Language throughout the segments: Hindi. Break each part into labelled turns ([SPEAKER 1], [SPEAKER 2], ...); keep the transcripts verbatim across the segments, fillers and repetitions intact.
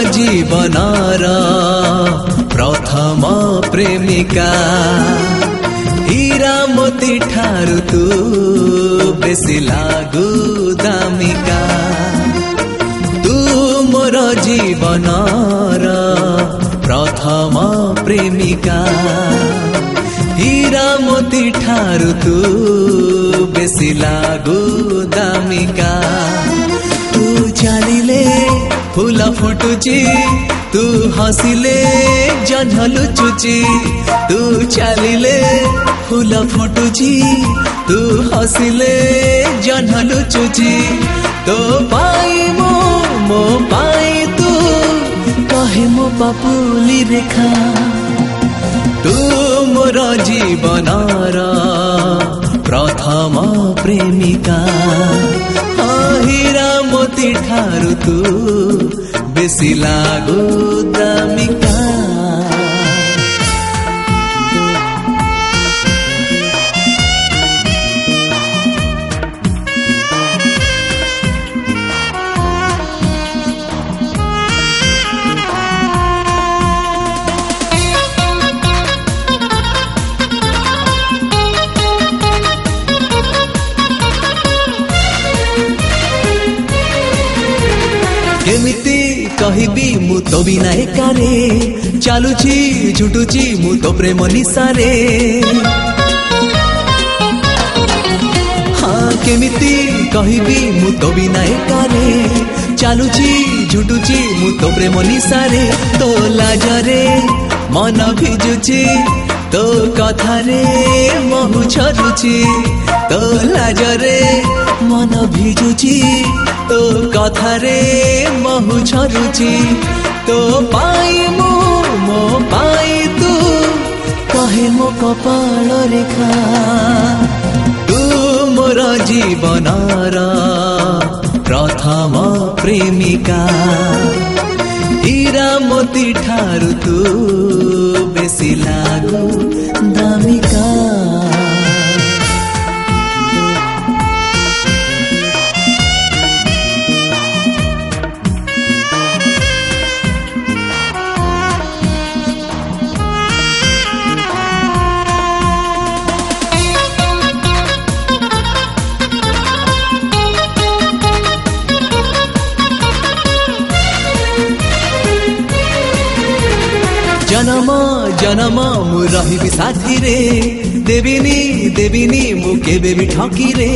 [SPEAKER 1] जीवनर प्रथम प्रेमिका हीरा मोती ठारू तू बेसी लागू दामिका तू मोर जीवनर प्रथम प्रेमिका हीरा मोती ठारू तू बेसी लागू दामिका तू चलिले फूल फुटुची तू हसिले जह्न लुचुची तू चलिले फूल फुटुची तू हसिले जह्न लुचुची तो पाई मो मो पाई तू कहे मो पापुली रेखा तू मोर जीवनर प्रथम प्रेमिका हीरा मोती ठारू तू बेसी लागू दामिका केमिति कहिबी मु तो बिना एकारे चालुची झुटुची मु तो प्रेम निसारे हाँ केमिति कहिबी मु तो बिना एकारे चालुची झुटुची मु तो प्रेम निसारे तो लाजरे मन भिजुची तो कथारे महु झरुची तो लाजरे मन भिजुची तो कथारे महु झरुची तो पाई मो मो पाई तू कहे मो कपाल रेखा तू मोर जीवनर प्रथम प्रेमिका हीरा मोती ठारू तू बेसी लागू दामिका जन्म जन्म मु रहिबी साथी रे देविनी देविनी मु केबे भी ठकी रे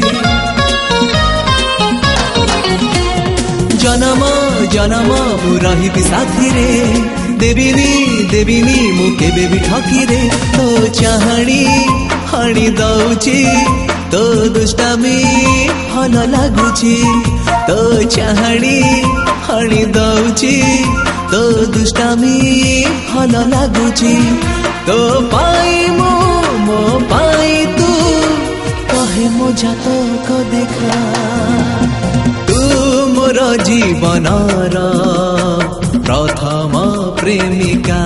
[SPEAKER 1] जन्म जन्म मु रहिबी साथी रे देविनी देविनी मु केबे भी ठकी रे तो चाहणी हणी दउची तो दुष्टामी भल लागुची तो चाहणी हणी दउची तो दुष्टामी भल लागुची तो पाई मो मो पाई तू कहे मो जातक देखा तू मोर जीवनर प्रथम प्रेमिका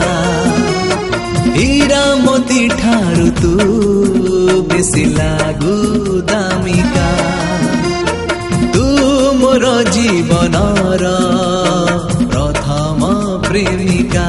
[SPEAKER 1] हीरा मोती ठारू तू बेसी लागू दामिका तू मोर जीवनर प्रेमिका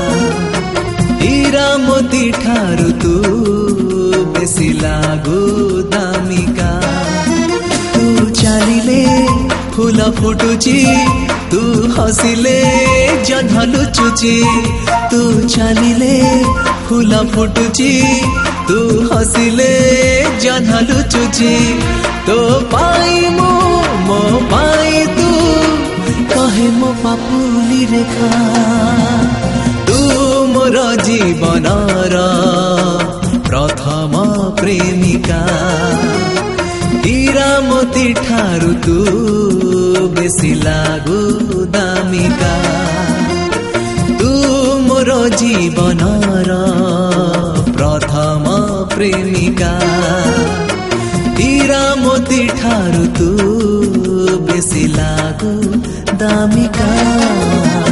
[SPEAKER 1] हीरा मोती ठारू तू बेसी लागू दामिका तू चलिले फूल फुटुची तू हसिले जह्न लुचुची तू चलिले फूल फुटुची तू हसिले जह्न लुचुची तो पाई मो मो पाई तू कहे मो पापुली रेखा तू मोर जीवनर प्रथम प्रेमिका हीरा मोती ठारू तू बेसी लागू दामिका तू मोर जीवनर प्रथम प्रेमिका हीरा मोती ठारू तू बेसी लागू दामिका।